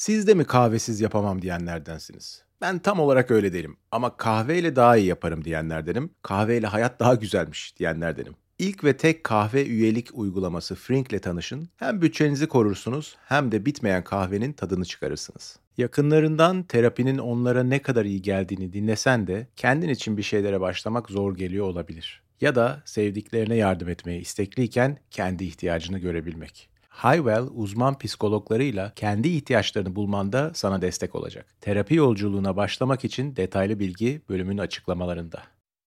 Siz de mi kahvesiz yapamam diyenlerdensiniz? Ben tam olarak öyle değilim ama kahveyle daha iyi yaparım diyenlerdenim. Kahveyle hayat daha güzelmiş diyenlerdenim. İlk ve tek kahve üyelik uygulaması Frink'le tanışın. Hem bütçenizi korursunuz hem de bitmeyen kahvenin tadını çıkarırsınız. Yakınlarından terapinin onlara ne kadar iyi geldiğini dinlesen de kendin için bir şeylere başlamak zor geliyor olabilir. Ya da sevdiklerine yardım etmeye istekliyken kendi ihtiyacını görebilmek. Hywell, uzman psikologlarıyla kendi ihtiyaçlarını bulmanda sana destek olacak. Terapi yolculuğuna başlamak için detaylı bilgi bölümün açıklamalarında.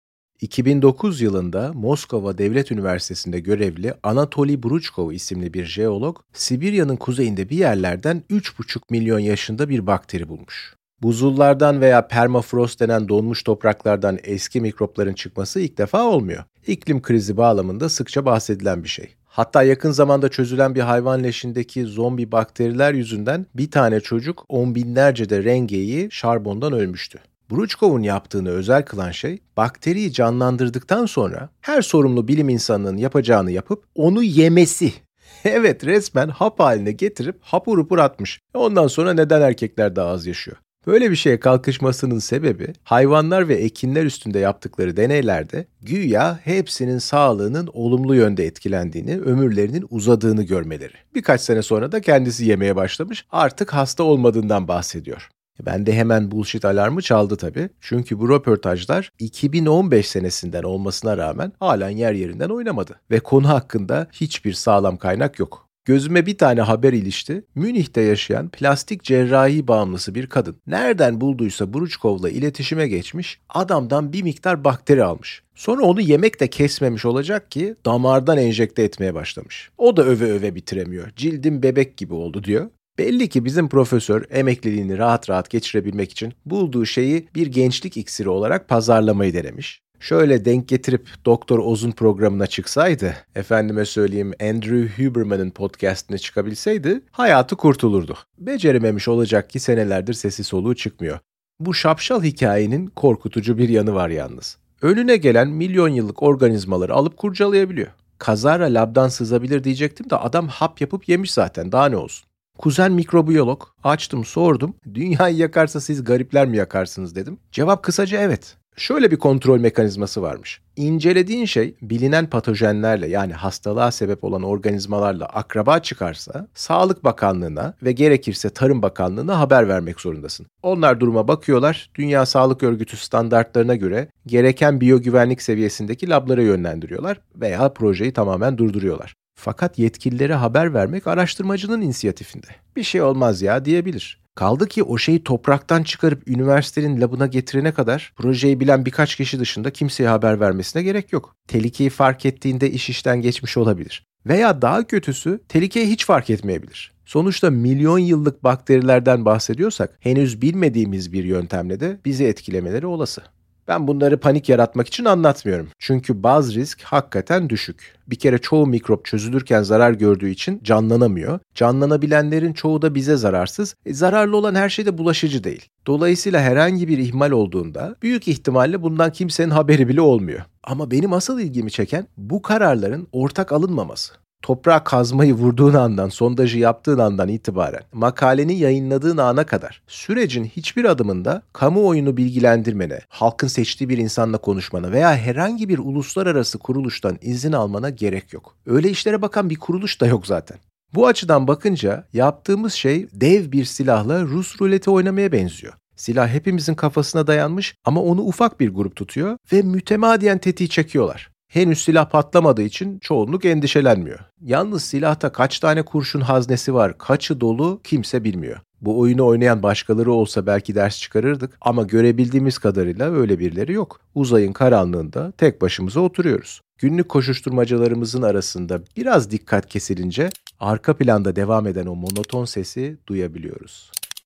2009 yılında Moskova Devlet Üniversitesi'nde görevli Anatoly Bruchkov isimli bir jeolog, Sibirya'nın kuzeyinde bir yerlerden 3,5 milyon yaşında bir bakteri bulmuş. Buzullardan veya permafrost denen donmuş topraklardan eski mikropların çıkması ilk defa olmuyor. İklim krizi bağlamında sıkça bahsedilen bir şey. Hatta yakın zamanda çözülen bir hayvan leşindeki zombi bakteriler yüzünden bir tane çocuk on binlerce de rengeyi şarbondan ölmüştü. Bruchkov'un yaptığını özel kılan şey, bakteriyi canlandırdıktan sonra her sorumlu bilim insanının yapacağını yapıp onu yemesi. Evet, resmen hap haline getirip hapur hapur atmış. Ondan sonra neden erkekler daha az yaşıyor? Böyle bir şeye kalkışmasının sebebi hayvanlar ve ekinler üstünde yaptıkları deneylerde güya hepsinin sağlığının olumlu yönde etkilendiğini, ömürlerinin uzadığını görmeleri. Birkaç sene sonra da kendisi yemeye başlamış, artık hasta olmadığından bahsediyor. Ben de hemen bullshit alarmı çaldı tabii. Çünkü bu röportajlar 2015 senesinden olmasına rağmen halen yer yerinden oynamadı. Ve konu hakkında hiçbir sağlam kaynak yok. Gözüme bir tane haber ilişti. Münih'te yaşayan plastik cerrahi bağımlısı bir kadın. Nereden bulduysa Bruchkov'la iletişime geçmiş, adamdan bir miktar bakteri almış. Sonra onu yemek de kesmemiş olacak ki damardan enjekte etmeye başlamış. O da öve öve bitiremiyor. Cildim bebek gibi oldu diyor. Belli ki bizim profesör emekliliğini rahat rahat geçirebilmek için bulduğu şeyi bir gençlik iksiri olarak pazarlamayı denemiş. Şöyle denk getirip Doktor Oz'un programına çıksaydı, efendime söyleyeyim Andrew Huberman'ın podcastine çıkabilseydi hayatı kurtulurdu. Becerememiş olacak ki senelerdir sesi soluğu çıkmıyor. Bu şapşal hikayenin korkutucu bir yanı var yalnız. Önüne gelen milyon yıllık organizmaları alıp kurcalayabiliyor. Kazara labdan sızabilir diyecektim de adam hap yapıp yemiş zaten, daha ne olsun. Kuzen mikrobiyolog, açtım sordum, dünyayı yakarsa siz garipler mi yakarsınız dedim. Cevap kısaca evet. Şöyle bir kontrol mekanizması varmış. İncelediğin şey bilinen patojenlerle, yani hastalığa sebep olan organizmalarla akraba çıkarsa Sağlık Bakanlığı'na ve gerekirse Tarım Bakanlığı'na haber vermek zorundasın. Onlar duruma bakıyorlar, Dünya Sağlık Örgütü standartlarına göre gereken biyogüvenlik seviyesindeki lablara yönlendiriyorlar veya projeyi tamamen durduruyorlar. Fakat yetkililere haber vermek araştırmacının inisiyatifinde. Bir şey olmaz ya diyebilir. Kaldı ki o şeyi topraktan çıkarıp üniversitenin labına getirene kadar projeyi bilen birkaç kişi dışında kimseye haber vermesine gerek yok. Tehlikeyi fark ettiğinde iş işten geçmiş olabilir. Veya daha kötüsü tehlikeyi hiç fark etmeyebilir. Sonuçta milyon yıllık bakterilerden bahsediyorsak henüz bilmediğimiz bir yöntemle de bizi etkilemeleri olası. Ben bunları panik yaratmak için anlatmıyorum. Çünkü baz risk hakikaten düşük. Bir kere çoğu mikrop çözülürken zarar gördüğü için canlanamıyor. Canlanabilenlerin çoğu da bize zararsız. Zararlı olan her şey de bulaşıcı değil. Dolayısıyla herhangi bir ihmal olduğunda büyük ihtimalle bundan kimsenin haberi bile olmuyor. Ama benim asıl ilgimi çeken bu kararların ortak alınmaması. Toprağa kazmayı vurduğun andan, sondajı yaptığın andan itibaren makaleni yayınladığın ana kadar sürecin hiçbir adımında kamuoyunu bilgilendirmene, halkın seçtiği bir insanla konuşmana veya herhangi bir uluslararası kuruluştan izin almana gerek yok. Öyle işlere bakan bir kuruluş da yok zaten. Bu açıdan bakınca yaptığımız şey dev bir silahla Rus ruleti oynamaya benziyor. Silah hepimizin kafasına dayanmış ama onu ufak bir grup tutuyor ve mütemadiyen tetiği çekiyorlar. Henüz silah patlamadığı için çoğunluk endişelenmiyor. Yalnız silahta kaç tane kurşun haznesi var, kaçı dolu kimse bilmiyor. Bu oyunu oynayan başkaları olsa belki ders çıkarırdık ama görebildiğimiz kadarıyla öyle birileri yok. Uzayın karanlığında tek başımıza oturuyoruz. Günlük koşuşturmacalarımızın arasında biraz dikkat kesilince arka planda devam eden o monoton sesi duyabiliyoruz.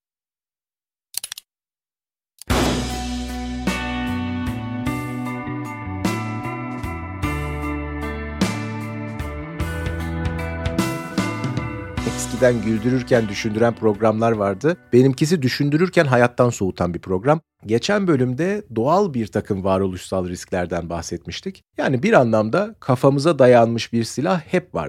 Eskiden güldürürken düşündüren programlar vardı. Benimkisi düşündürürken hayattan soğutan bir program. Geçen bölümde doğal bir takım varoluşsal risklerden bahsetmiştik. Yani bir anlamda kafamıza dayanmış bir silah hep vardı.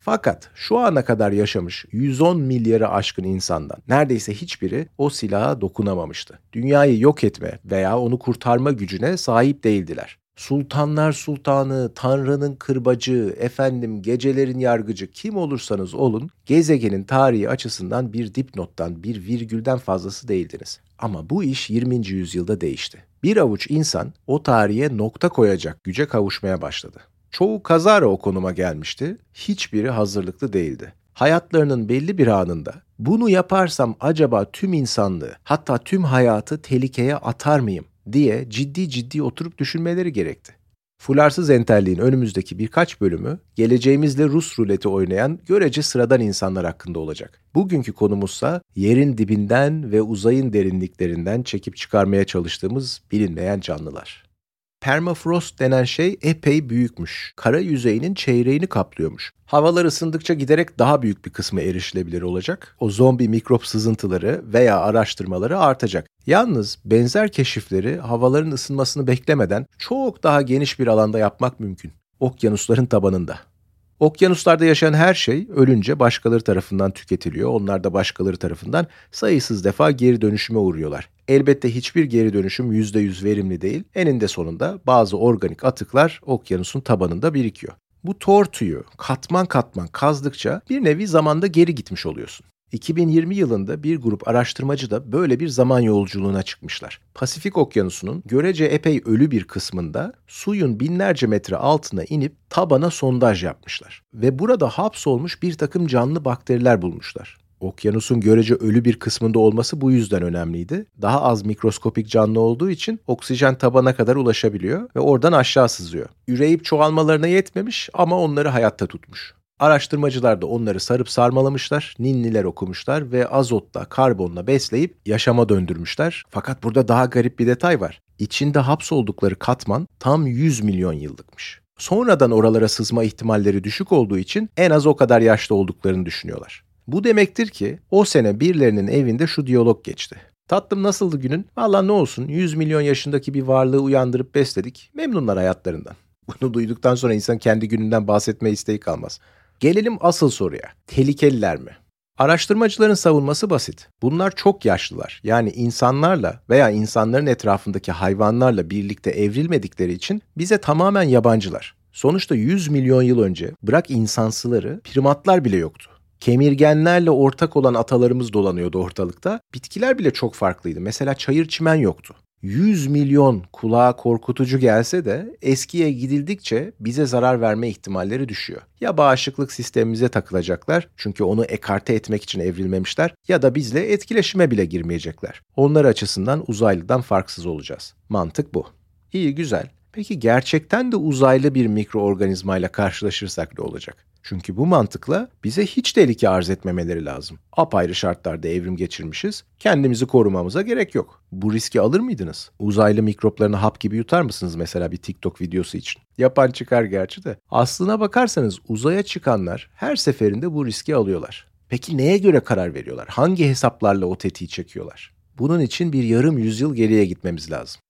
Fakat şu ana kadar yaşamış 110 milyarı aşkın insandan neredeyse hiçbiri o silaha dokunamamıştı. Dünyayı yok etme veya onu kurtarma gücüne sahip değildiler. Sultanlar sultanı, Tanrı'nın kırbacı, gecelerin yargıcı kim olursanız olun, gezegenin tarihi açısından bir dipnottan, bir virgülden fazlası değildiniz. Ama bu iş 20. yüzyılda değişti. Bir avuç insan o tarihe nokta koyacak güce kavuşmaya başladı. Çoğu kazara o konuma gelmişti, hiçbiri hazırlıklı değildi. Hayatlarının belli bir anında bunu yaparsam acaba tüm insanlığı, hatta tüm hayatı tehlikeye atar mıyım diye ciddi ciddi oturup düşünmeleri gerekti. Fularsız entelliğin önümüzdeki birkaç bölümü geleceğimizle Rus ruleti oynayan görece sıradan insanlar hakkında olacak. Bugünkü konumuzsa yerin dibinden ve uzayın derinliklerinden çekip çıkarmaya çalıştığımız bilinmeyen canlılar. Permafrost denen şey epey büyükmüş. Kara yüzeyinin çeyreğini kaplıyormuş. Havalar ısındıkça giderek daha büyük bir kısmı erişilebilir olacak. O zombi mikrop sızıntıları veya araştırmaları artacak. Yalnız benzer keşifleri havaların ısınmasını beklemeden çok daha geniş bir alanda yapmak mümkün. Okyanusların tabanında. Okyanuslarda yaşayan her şey ölünce başkaları tarafından tüketiliyor. Onlar da başkaları tarafından sayısız defa geri dönüşüme uğruyorlar. Elbette hiçbir geri dönüşüm %100 verimli değil. Eninde sonunda bazı organik atıklar okyanusun tabanında birikiyor. Bu tortuyu katman katman kazdıkça bir nevi zamanda geri gitmiş oluyorsun. 2020 yılında bir grup araştırmacı da böyle bir zaman yolculuğuna çıkmışlar. Pasifik Okyanusu'nun görece epey ölü bir kısmında suyun binlerce metre altına inip tabana sondaj yapmışlar. Ve burada hapsolmuş bir takım canlı bakteriler bulmuşlar. Okyanusun görece ölü bir kısmında olması bu yüzden önemliydi. Daha az mikroskopik canlı olduğu için oksijen tabana kadar ulaşabiliyor ve oradan aşağı sızıyor. Üreyip çoğalmalarına yetmemiş ama onları hayatta tutmuş. Araştırmacılar da onları sarıp sarmalamışlar, ninniler okumuşlar ve azotla, karbonla besleyip yaşama döndürmüşler. Fakat burada daha garip bir detay var. İçinde hapsoldukları katman tam 100 milyon yıllıkmış. Sonradan oralara sızma ihtimalleri düşük olduğu için en az o kadar yaşlı olduklarını düşünüyorlar. Bu demektir ki o sene birilerinin evinde şu diyalog geçti. Tatlım nasıldı günün? Vallahi ne olsun 100 milyon yaşındaki bir varlığı uyandırıp besledik. Memnunlar hayatlarından. Bunu duyduktan sonra insan kendi gününden bahsetmeye isteği kalmaz. Gelelim asıl soruya. Tehlikeliler mi? Araştırmacıların savunması basit. Bunlar çok yaşlılar. Yani insanlarla veya insanların etrafındaki hayvanlarla birlikte evrilmedikleri için bize tamamen yabancılar. Sonuçta 100 milyon yıl önce bırak insansıları, primatlar bile yoktu. Kemirgenlerle ortak olan atalarımız dolanıyordu ortalıkta. Bitkiler bile çok farklıydı. Mesela çayır çimen yoktu. 100 milyon kulağa korkutucu gelse de eskiye gidildikçe bize zarar verme ihtimalleri düşüyor. Ya bağışıklık sistemimize takılacaklar çünkü onu ekarte etmek için evrilmemişler ya da bizle etkileşime bile girmeyecekler. Onlar açısından uzaylıdan farksız olacağız. Mantık bu. İyi güzel. Peki gerçekten de uzaylı bir mikroorganizmayla karşılaşırsak ne olacak? Çünkü bu mantıkla bize hiç tehlike arz etmemeleri lazım. Apayrı şartlarda evrim geçirmişiz, kendimizi korumamıza gerek yok. Bu riski alır mıydınız? Uzaylı mikroplarını hap gibi yutar mısınız mesela bir TikTok videosu için? Yapan çıkar gerçi de. Aslına bakarsanız uzaya çıkanlar her seferinde bu riski alıyorlar. Peki neye göre karar veriyorlar? Hangi hesaplarla o tetiği çekiyorlar? Bunun için bir yarım yüzyıl geriye gitmemiz lazım.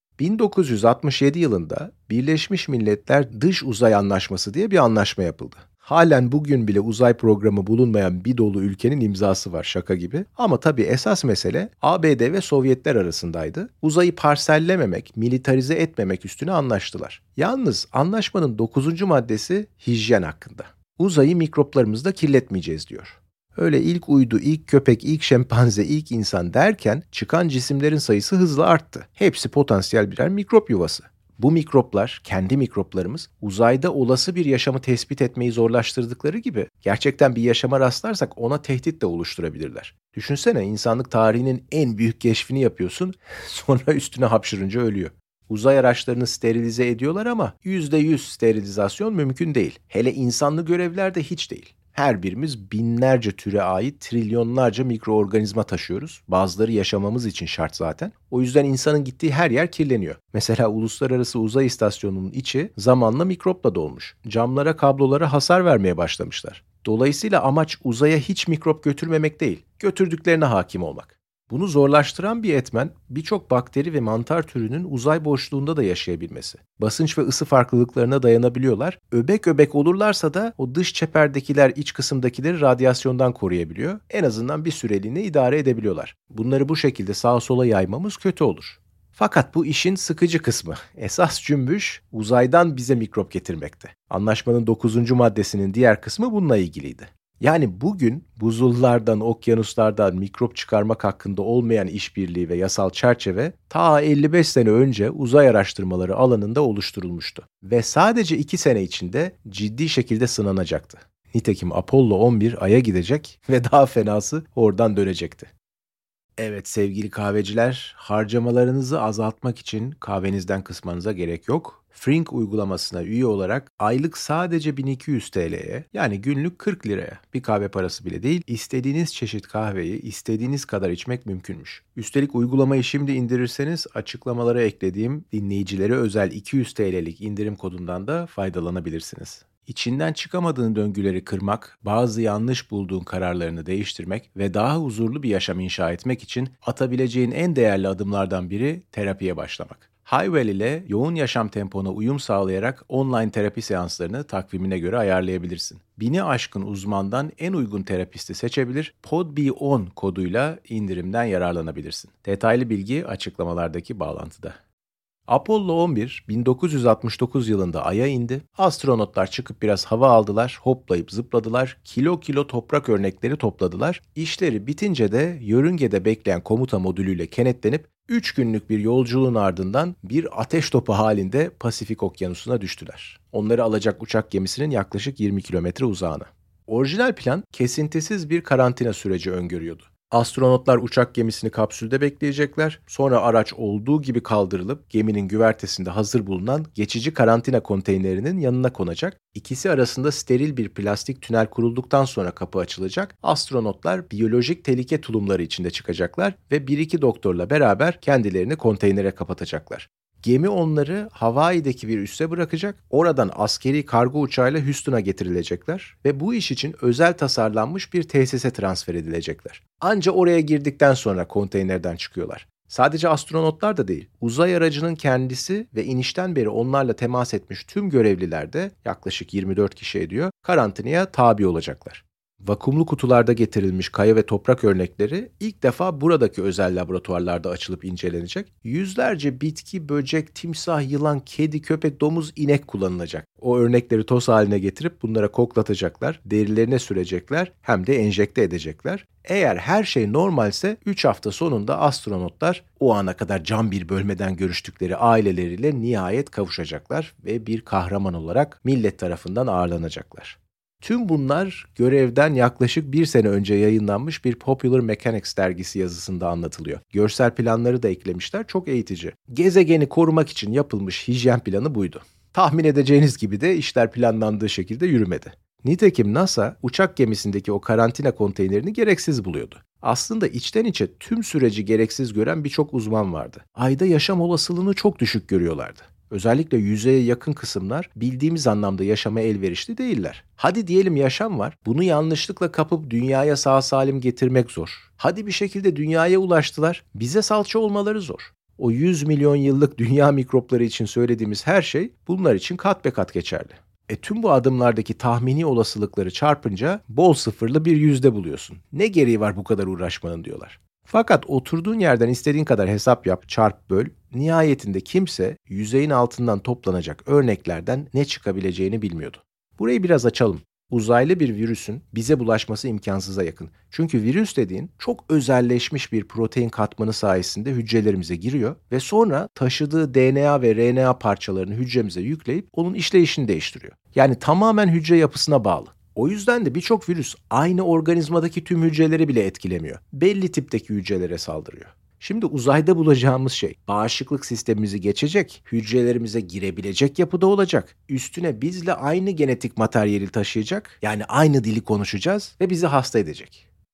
1967 yılında Birleşmiş Milletler Dış Uzay Anlaşması diye bir anlaşma yapıldı. Halen bugün bile uzay programı bulunmayan bir dolu ülkenin imzası var şaka gibi. Ama tabii esas mesele ABD ve Sovyetler arasındaydı. Uzayı parsellememek, militarize etmemek üstüne anlaştılar. Yalnız anlaşmanın 9. maddesi hijyen hakkında. Uzayı mikroplarımızla kirletmeyeceğiz diyor. Öyle ilk uydu, ilk köpek, ilk şempanze, ilk insan derken çıkan cisimlerin sayısı hızla arttı. Hepsi potansiyel birer mikrop yuvası. Bu mikroplar, kendi mikroplarımız, uzayda olası bir yaşamı tespit etmeyi zorlaştırdıkları gibi gerçekten bir yaşama rastlarsak ona tehdit de oluşturabilirler. Düşünsene insanlık tarihinin en büyük keşfini yapıyorsun, sonra üstüne hapşırınca ölüyor. Uzay araçlarını sterilize ediyorlar ama %100 sterilizasyon mümkün değil. Hele insanlı görevlerde hiç değil. Her birimiz binlerce türe ait trilyonlarca mikroorganizma taşıyoruz. Bazıları yaşamamız için şart zaten. O yüzden insanın gittiği her yer kirleniyor. Mesela Uluslararası Uzay İstasyonu'nun içi zamanla mikropla dolmuş. Camlara, kablolara hasar vermeye başlamışlar. Dolayısıyla amaç uzaya hiç mikrop götürmemek değil, götürdüklerine hakim olmak. Bunu zorlaştıran bir etmen birçok bakteri ve mantar türünün uzay boşluğunda da yaşayabilmesi. Basınç ve ısı farklılıklarına dayanabiliyorlar. Öbek öbek olurlarsa da o dış çeperdekiler iç kısımdakileri radyasyondan koruyabiliyor. En azından bir süreliğine idare edebiliyorlar. Bunları bu şekilde sağa sola yaymamız kötü olur. Fakat bu işin sıkıcı kısmı. Esas cümbüş uzaydan bize mikrop getirmekte. Anlaşmanın 9. maddesinin diğer kısmı bununla ilgiliydi. Yani bugün buzullardan, okyanuslardan mikrop çıkarmak hakkında olmayan işbirliği ve yasal çerçeve ta 55 sene önce uzay araştırmaları alanında oluşturulmuştu. Ve sadece 2 sene içinde ciddi şekilde sınanacaktı. Nitekim Apollo 11 Ay'a gidecek ve daha fenası oradan dönecekti. Evet sevgili kahveciler, harcamalarınızı azaltmak için kahvenizden kısmanıza gerek yok. Frink uygulamasına üye olarak aylık sadece 1200 TL'ye yani günlük 40 liraya bir kahve parası bile değil istediğiniz çeşit kahveyi istediğiniz kadar içmek mümkünmüş. Üstelik uygulamayı şimdi indirirseniz açıklamalara eklediğim dinleyicilere özel 200 TL'lik indirim kodundan da faydalanabilirsiniz. İçinden çıkamadığın döngüleri kırmak, bazı yanlış bulduğun kararlarını değiştirmek ve daha huzurlu bir yaşam inşa etmek için atabileceğin en değerli adımlardan biri terapiye başlamak. Hayvel ile yoğun yaşam tempona uyum sağlayarak online terapi seanslarını takvimine göre ayarlayabilirsin. 1000'i aşkın uzmandan en uygun terapisti seçebilir, PodB10 koduyla indirimden yararlanabilirsin. Detaylı bilgi açıklamalardaki bağlantıda. Apollo 11 1969 yılında Ay'a indi. Astronotlar çıkıp biraz hava aldılar, hoplayıp zıpladılar, kilo kilo toprak örnekleri topladılar. İşleri bitince de yörüngede bekleyen komuta modülüyle kenetlenip 3 günlük bir yolculuğun ardından bir ateş topu halinde Pasifik Okyanusu'na düştüler. Onları alacak uçak gemisinin yaklaşık 20 kilometre uzağına. Orijinal plan kesintisiz bir karantina süreci öngörüyordu. Astronotlar uçak gemisini kapsülde bekleyecekler. Sonra araç olduğu gibi kaldırılıp geminin güvertesinde hazır bulunan geçici karantina konteynerinin yanına konacak. İkisi arasında steril bir plastik tünel kurulduktan sonra kapı açılacak. Astronotlar biyolojik tehlike tulumları içinde çıkacaklar ve 1-2 doktorla beraber kendilerini konteynere kapatacaklar. Gemi onları Hawaii'deki bir üsse bırakacak, oradan askeri kargo uçağıyla Houston'a getirilecekler ve bu iş için özel tasarlanmış bir tesise transfer edilecekler. Anca oraya girdikten sonra konteynerden çıkıyorlar. Sadece astronotlar da değil, uzay aracının kendisi ve inişten beri onlarla temas etmiş tüm görevliler de yaklaşık 24 kişi ediyor, karantinaya tabi olacaklar. Vakumlu kutularda getirilmiş kaya ve toprak örnekleri ilk defa buradaki özel laboratuvarlarda açılıp incelenecek. Yüzlerce bitki, böcek, timsah, yılan, kedi, köpek, domuz, inek kullanılacak. O örnekleri toz haline getirip bunlara koklatacaklar, derilerine sürecekler hem de enjekte edecekler. Eğer her şey normalse 3 hafta sonunda astronotlar o ana kadar can bir bölmeden görüştükleri aileleriyle nihayet kavuşacaklar ve bir kahraman olarak millet tarafından ağırlanacaklar. Tüm bunlar görevden yaklaşık 1 sene önce yayınlanmış bir Popular Mechanics dergisi yazısında anlatılıyor. Görsel planları da eklemişler, çok eğitici. Gezegeni korumak için yapılmış hijyen planı buydu. Tahmin edeceğiniz gibi de işler planlandığı şekilde yürümedi. Nitekim NASA uçak gemisindeki o karantina konteynerini gereksiz buluyordu. Aslında içten içe tüm süreci gereksiz gören birçok uzman vardı. Ayda yaşam olasılığını çok düşük görüyorlardı. Özellikle yüzeye yakın kısımlar bildiğimiz anlamda yaşama elverişli değiller. Hadi diyelim yaşam var, bunu yanlışlıkla kapıp dünyaya sağ salim getirmek zor. Hadi bir şekilde dünyaya ulaştılar, bize salça olmaları zor. O 100 milyon yıllık dünya mikropları için söylediğimiz her şey bunlar için kat be kat geçerli. Tüm bu adımlardaki tahmini olasılıkları çarpınca bol sıfırlı bir yüzde buluyorsun. Ne gereği var bu kadar uğraşmanın diyorlar. Fakat oturduğun yerden istediğin kadar hesap yap, çarp, böl. Nihayetinde kimse yüzeyin altından toplanacak örneklerden ne çıkabileceğini bilmiyordu. Burayı biraz açalım. Uzaylı bir virüsün bize bulaşması imkansıza yakın. Çünkü virüs dediğin çok özelleşmiş bir protein katmanı sayesinde hücrelerimize giriyor ve sonra taşıdığı DNA ve RNA parçalarını hücremize yükleyip onun işleyişini değiştiriyor. Yani tamamen hücre yapısına bağlı. O yüzden de birçok virüs aynı organizmadaki tüm hücreleri bile etkilemiyor. Belli tipteki hücrelere saldırıyor. Şimdi uzayda bulacağımız şey bağışıklık sistemimizi geçecek, hücrelerimize girebilecek yapıda olacak. Üstüne bizle aynı genetik materyali taşıyacak, yani aynı dili konuşacağız ve bizi hasta edecek.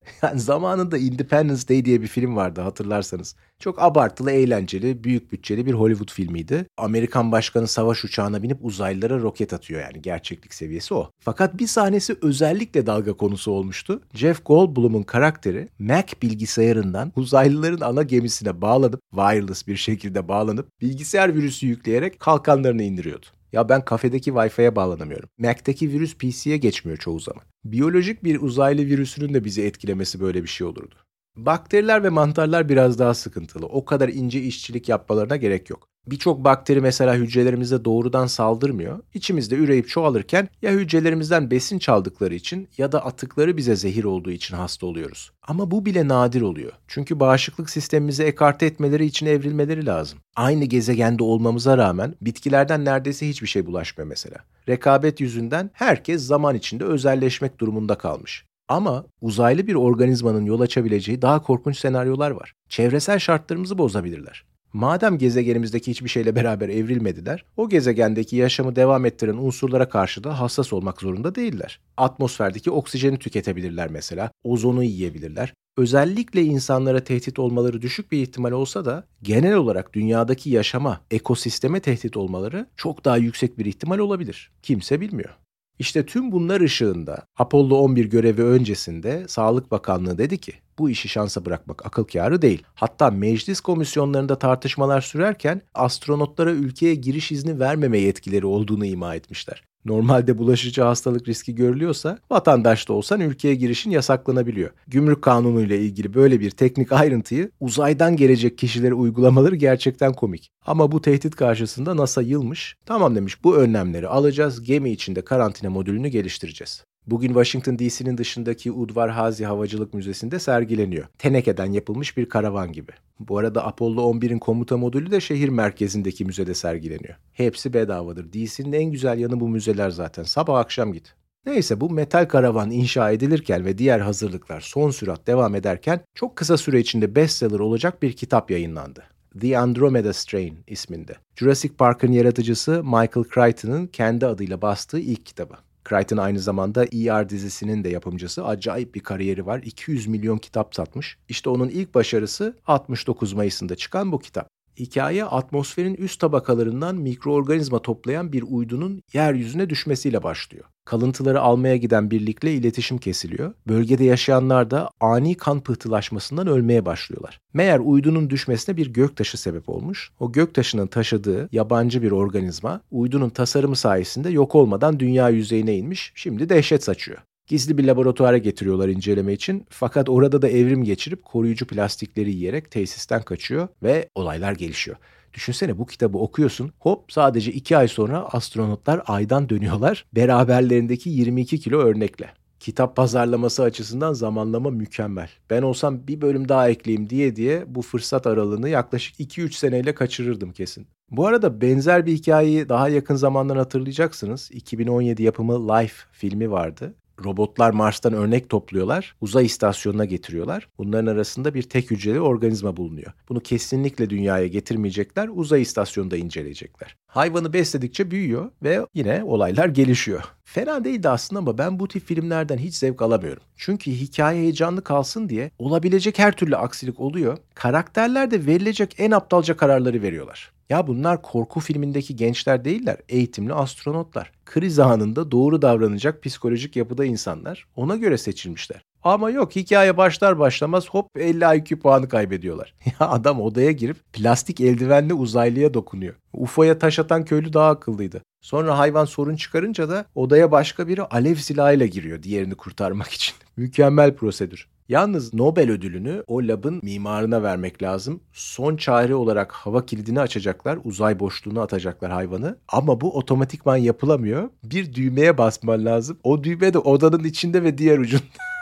Yani zamanında Independence Day diye bir film vardı, hatırlarsanız. Çok abartılı, eğlenceli, büyük bütçeli bir Hollywood filmiydi. Amerikan başkanı savaş uçağına binip uzaylılara roket atıyor, yani gerçeklik seviyesi o. Fakat bir sahnesi özellikle dalga konusu olmuştu. Jeff Goldblum'un karakteri Mac bilgisayarından uzaylıların ana gemisine bağlanıp, wireless bir şekilde bağlanıp bilgisayar virüsü yükleyerek kalkanlarını indiriyordu. Ya ben kafedeki Wi-Fi'ye bağlanamıyorum. Mac'teki virüs PC'ye geçmiyor çoğu zaman. Biyolojik bir uzaylı virüsünün de bizi etkilemesi böyle bir şey olurdu. Bakteriler ve mantarlar biraz daha sıkıntılı. O kadar ince işçilik yapmalarına gerek yok. Birçok bakteri mesela hücrelerimize doğrudan saldırmıyor. İçimizde üreyip çoğalırken ya hücrelerimizden besin çaldıkları için ya da atıkları bize zehir olduğu için hasta oluyoruz. Ama bu bile nadir oluyor. Çünkü bağışıklık sistemimizi ekarte etmeleri için evrilmeleri lazım. Aynı gezegende olmamıza rağmen bitkilerden neredeyse hiçbir şey bulaşmıyor mesela. Rekabet yüzünden herkes zaman içinde özelleşmek durumunda kalmış. Ama uzaylı bir organizmanın yol açabileceği daha korkunç senaryolar var. Çevresel şartlarımızı bozabilirler. Madem gezegenimizdeki hiçbir şeyle beraber evrilmediler, o gezegendeki yaşamı devam ettiren unsurlara karşı da hassas olmak zorunda değiller. Atmosferdeki oksijeni tüketebilirler mesela, ozonu yiyebilirler. Özellikle insanlara tehdit olmaları düşük bir ihtimal olsa da genel olarak dünyadaki yaşama, ekosisteme tehdit olmaları çok daha yüksek bir ihtimal olabilir. Kimse bilmiyor. İşte tüm bunlar ışığında Apollo 11 görevi öncesinde Sağlık Bakanlığı dedi ki bu işi şansa bırakmak akıl kârı değil. Hatta meclis komisyonlarında tartışmalar sürerken astronotlara ülkeye giriş izni vermeme yetkileri olduğunu ima etmişler. Normalde bulaşıcı hastalık riski görülüyorsa vatandaş da olsan ülkeye girişin yasaklanabiliyor. Gümrük kanunu ile ilgili böyle bir teknik ayrıntıyı uzaydan gelecek kişilere uygulamaları gerçekten komik. Ama bu tehdit karşısında NASA yılmış. Tamam demiş, bu önlemleri alacağız, gemi içinde karantina modülünü geliştireceğiz. Bugün Washington DC'nin dışındaki Udvar-Hazy Havacılık Müzesi'nde sergileniyor. Tenekeden yapılmış bir karavan gibi. Bu arada Apollo 11'in komuta modülü de şehir merkezindeki müzede sergileniyor. Hepsi bedavadır. DC'nin en güzel yanı bu müzeler zaten. Sabah akşam git. Neyse, bu metal karavan inşa edilirken ve diğer hazırlıklar son sürat devam ederken çok kısa süre içinde bestseller olacak bir kitap yayınlandı. The Andromeda Strain isminde. Jurassic Park'ın yaratıcısı Michael Crichton'ın kendi adıyla bastığı ilk kitabı. Crichton aynı zamanda ER dizisinin de yapımcısı. Acayip bir kariyeri var. 200 milyon kitap satmış. İşte onun ilk başarısı 69 Mayıs'ında çıkan bu kitap. Hikaye atmosferin üst tabakalarından mikroorganizma toplayan bir uydunun yeryüzüne düşmesiyle başlıyor. Kalıntıları almaya giden birlikle iletişim kesiliyor. Bölgede yaşayanlar da ani kan pıhtılaşmasından ölmeye başlıyorlar. Meğer uydunun düşmesine bir göktaşı sebep olmuş. O göktaşının taşıdığı yabancı bir organizma uydunun tasarımı sayesinde yok olmadan dünya yüzeyine inmiş. Şimdi dehşet saçıyor. Gizli bir laboratuvara getiriyorlar inceleme için, fakat orada da evrim geçirip koruyucu plastikleri yiyerek tesisten kaçıyor ve olaylar gelişiyor. Düşünsene, bu kitabı okuyorsun, hop sadece 2 ay sonra astronotlar aydan dönüyorlar beraberlerindeki 22 kilo örnekle. Kitap pazarlaması açısından zamanlama mükemmel. Ben olsam bir bölüm daha ekleyeyim diye bu fırsat aralığını yaklaşık 2-3 seneyle kaçırırdım kesin. Bu arada benzer bir hikayeyi daha yakın zamandan hatırlayacaksınız. 2017 yapımı Life filmi vardı. Robotlar Mars'tan örnek topluyorlar, uzay istasyonuna getiriyorlar. Bunların arasında bir tek hücreli organizma bulunuyor. Bunu kesinlikle dünyaya getirmeyecekler, uzay istasyonunda inceleyecekler. Hayvanı besledikçe büyüyor ve yine olaylar gelişiyor. Fena değildi aslında ama ben bu tip filmlerden hiç zevk alamıyorum. Çünkü hikaye heyecanlı kalsın diye olabilecek her türlü aksilik oluyor. Karakterler de verilecek en aptalca kararları veriyorlar. Ya bunlar korku filmindeki gençler değiller, eğitimli astronotlar. Kriz anında doğru davranacak psikolojik yapıda insanlar, ona göre seçilmişler. Ama yok, hikaye başlar başlamaz hop 50 IQ puanı kaybediyorlar. Ya adam odaya girip plastik eldivenle uzaylıya dokunuyor. UFO'ya taş atan köylü daha akıllıydı. Sonra hayvan sorun çıkarınca da odaya başka biri alev silahıyla giriyor diğerini kurtarmak için. Mükemmel prosedür. Yalnız Nobel ödülünü o labın mimarına vermek lazım. Son çare olarak hava kilidini açacaklar, uzay boşluğuna atacaklar hayvanı. Ama bu otomatikman yapılamıyor. Bir düğmeye basman lazım. O düğme de odanın içinde ve diğer ucunda.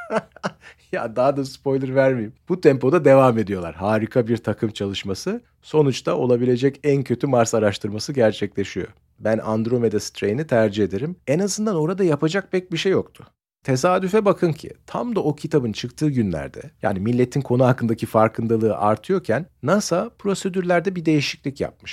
Ya daha da spoiler vermeyeyim. Bu tempoda devam ediyorlar. Harika bir takım çalışması. Sonuçta olabilecek en kötü Mars araştırması gerçekleşiyor. Ben Andromeda Strain'i tercih ederim. En azından orada yapacak pek bir şey yoktu. Tesadüfe bakın ki tam da o kitabın çıktığı günlerde, yani milletin konu hakkındaki farkındalığı artıyorken NASA prosedürlerde bir değişiklik yapmış.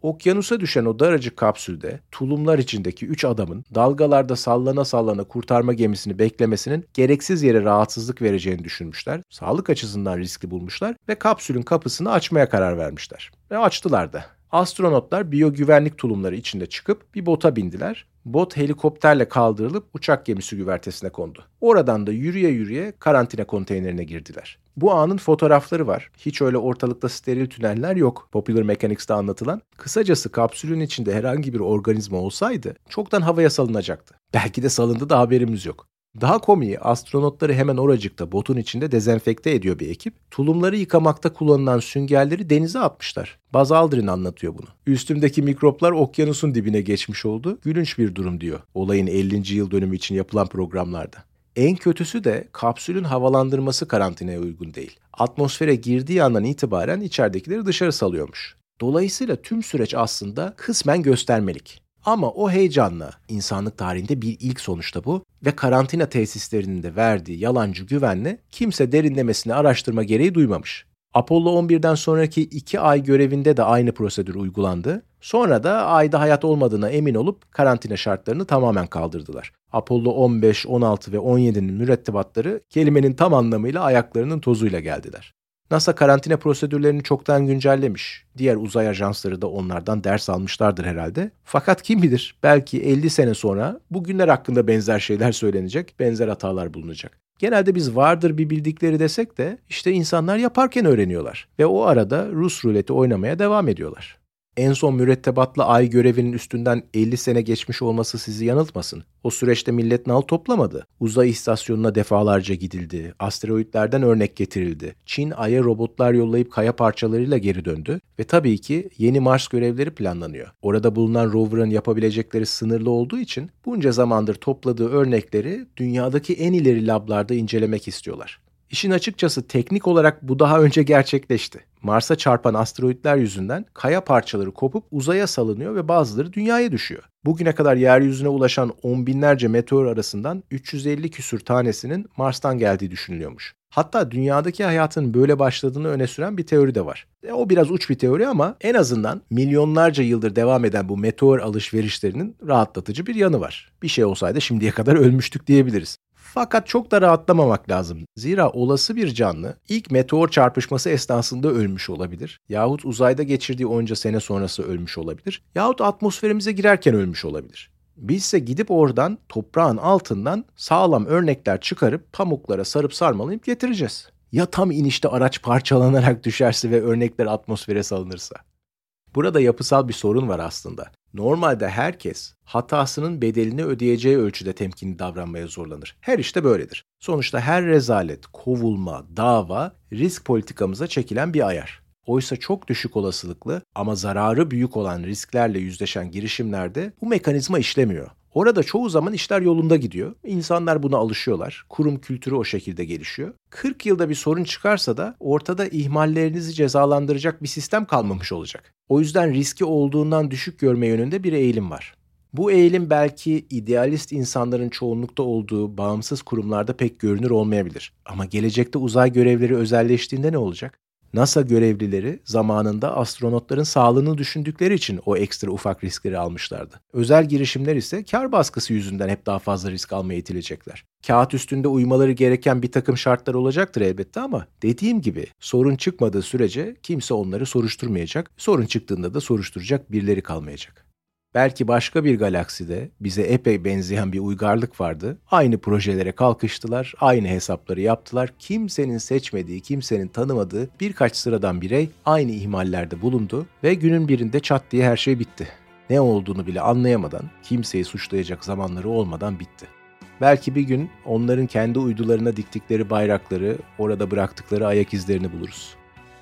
Okyanusa düşen o daracık kapsülde tulumlar içindeki 3 adamın dalgalarda sallana sallana kurtarma gemisini beklemesinin gereksiz yere rahatsızlık vereceğini düşünmüşler. Sağlık açısından riskli bulmuşlar ve kapsülün kapısını açmaya karar vermişler. Ve açtılar da. Astronotlar biyogüvenlik tulumları içinde çıkıp bir bota bindiler. Bot helikopterle kaldırılıp uçak gemisi güvertesine kondu. Oradan da yürüye yürüye karantina konteynerine girdiler. Bu anın fotoğrafları var. Hiç öyle ortalıkta steril tüneller yok. Popular Mechanics'te anlatılan. Kısacası kapsülün içinde herhangi bir organizma olsaydı çoktan havaya salınacaktı. Belki de salındı da haberimiz yok. Daha komiği astronotları hemen oracıkta botun içinde dezenfekte ediyor bir ekip. Tulumları yıkamakta kullanılan süngerleri denize atmışlar. Buzz Aldrin anlatıyor bunu. Üstümdeki mikroplar okyanusun dibine geçmiş oldu. Gülünç bir durum diyor. Olayın 50. yıl dönümü için yapılan programlarda. En kötüsü de kapsülün havalandırması karantinaya uygun değil. Atmosfere girdiği andan itibaren içeridekileri dışarı salıyormuş. Dolayısıyla tüm süreç aslında kısmen göstermelik. Ama o heyecanla, insanlık tarihinde bir ilk sonuçta bu ve karantina tesislerinin de verdiği yalancı güvenle kimse derinlemesine araştırma gereği duymamış. Apollo 11'den sonraki 2 ay görevinde de aynı prosedür uygulandı. Sonra da ayda hayat olmadığına emin olup karantina şartlarını tamamen kaldırdılar. Apollo 15, 16 ve 17'nin mürettebatları kelimenin tam anlamıyla ayaklarının tozuyla geldiler. NASA karantina prosedürlerini çoktan güncellemiş. Diğer uzay ajansları da onlardan ders almışlardır herhalde. Fakat kim bilir, belki 50 sene sonra bugünler hakkında benzer şeyler söylenecek, benzer hatalar bulunacak. Genelde biz vardır bir bildikleri desek de işte insanlar yaparken öğreniyorlar ve o arada Rus ruleti oynamaya devam ediyorlar. En son mürettebatla ay görevinin üstünden 50 sene geçmiş olması sizi yanıltmasın. O süreçte millet nal toplamadı. Uzay istasyonuna defalarca gidildi. Asteroidlerden örnek getirildi. Çin Ay'a robotlar yollayıp kaya parçalarıyla geri döndü. Ve tabii ki yeni Mars görevleri planlanıyor. Orada bulunan rover'ın yapabilecekleri sınırlı olduğu için bunca zamandır topladığı örnekleri dünyadaki en ileri lablarda incelemek istiyorlar. İşin açıkçası teknik olarak bu daha önce gerçekleşti. Mars'a çarpan asteroidler yüzünden kaya parçaları kopup uzaya salınıyor ve bazıları dünyaya düşüyor. Bugüne kadar yeryüzüne ulaşan 10 binlerce meteor arasından 350 küsür tanesinin Mars'tan geldiği düşünülüyormuş. Hatta dünyadaki hayatın böyle başladığını öne süren bir teori de var. O biraz uç bir teori ama en azından milyonlarca yıldır devam eden bu meteor alışverişlerinin rahatlatıcı bir yanı var. Bir şey olsaydı şimdiye kadar ölmüştük diyebiliriz. Fakat çok da rahatlamamak lazım. Zira olası bir canlı ilk meteor çarpışması esnasında ölmüş olabilir. Yahut uzayda geçirdiği onca sene sonrası ölmüş olabilir. Yahut atmosferimize girerken ölmüş olabilir. Bizse gidip oradan toprağın altından sağlam örnekler çıkarıp pamuklara sarıp sarmalayıp getireceğiz. Ya tam inişte araç parçalanarak düşerse ve örnekler atmosfere salınırsa? Burada yapısal bir sorun var aslında. Normalde herkes hatasının bedelini ödeyeceği ölçüde temkinli davranmaya zorlanır. Her işte böyledir. Sonuçta her rezalet, kovulma, dava risk politikamıza çekilen bir ayar. Oysa çok düşük olasılıklı ama zararı büyük olan risklerle yüzleşen girişimlerde bu mekanizma işlemiyor. Orada çoğu zaman işler yolunda gidiyor. İnsanlar buna alışıyorlar. Kurum kültürü o şekilde gelişiyor. 40 yılda bir sorun çıkarsa da ortada ihmallerinizi cezalandıracak bir sistem kalmamış olacak. O yüzden riski olduğundan düşük görme yönünde bir eğilim var. Bu eğilim belki idealist insanların çoğunlukta olduğu bağımsız kurumlarda pek görünür olmayabilir. Ama gelecekte uzay görevleri özelleştiğinde ne olacak? NASA görevlileri zamanında astronotların sağlığını düşündükleri için o ekstra ufak riskleri almışlardı. Özel girişimler ise kar baskısı yüzünden hep daha fazla risk almaya itilecekler. Kağıt üstünde uymaları gereken bir takım şartlar olacaktır elbette ama dediğim gibi sorun çıkmadığı sürece kimse onları soruşturmayacak. Sorun çıktığında da soruşturacak birileri kalmayacak. Belki başka bir galakside bize epey benzeyen bir uygarlık vardı. Aynı projelere kalkıştılar, aynı hesapları yaptılar. Kimsenin seçmediği, kimsenin tanımadığı birkaç sıradan birey aynı ihmallerde bulundu ve günün birinde çat diye her şey bitti. Ne olduğunu bile anlayamadan, kimseyi suçlayacak zamanları olmadan bitti. Belki bir gün onların kendi uydularına diktikleri bayrakları, orada bıraktıkları ayak izlerini buluruz.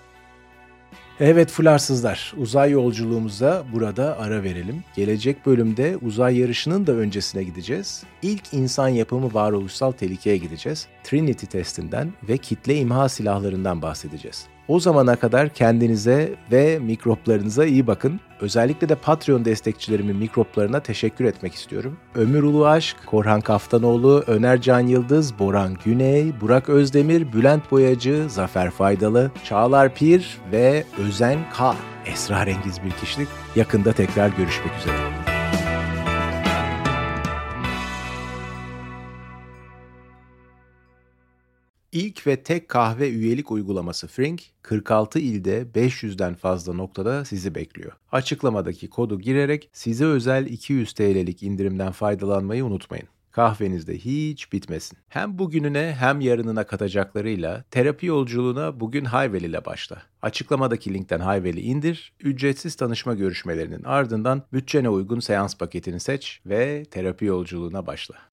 Evet fularsızlar, uzay yolculuğumuza burada ara verelim. Gelecek bölümde uzay yarışının da öncesine gideceğiz. İlk insan yapımı varoluşsal tehlikeye gideceğiz. Trinity testinden ve kitle imha silahlarından bahsedeceğiz. O zamana kadar kendinize ve mikroplarınıza iyi bakın. Özellikle de Patreon destekçilerimin mikroplarına teşekkür etmek istiyorum. Ömür Ulu Aşk, Korhan Kaftanoğlu, Öner Can Yıldız, Boran Güney, Burak Özdemir, Bülent Boyacı, Zafer Faydalı, Çağlar Pir ve Özen K. Esrarengiz bir kişilik. Yakında tekrar görüşmek üzere. İlk ve tek kahve üyelik uygulaması Frink, 46 ilde 500'den fazla noktada sizi bekliyor. Açıklamadaki kodu girerek size özel 200 TL'lik indirimden faydalanmayı unutmayın. Kahveniz de hiç bitmesin. Hem bugününe hem yarınına katacaklarıyla terapi yolculuğuna bugün Hayvel ile başla. Açıklamadaki linkten Hayvel'i indir, ücretsiz tanışma görüşmelerinin ardından bütçene uygun seans paketini seç ve terapi yolculuğuna başla.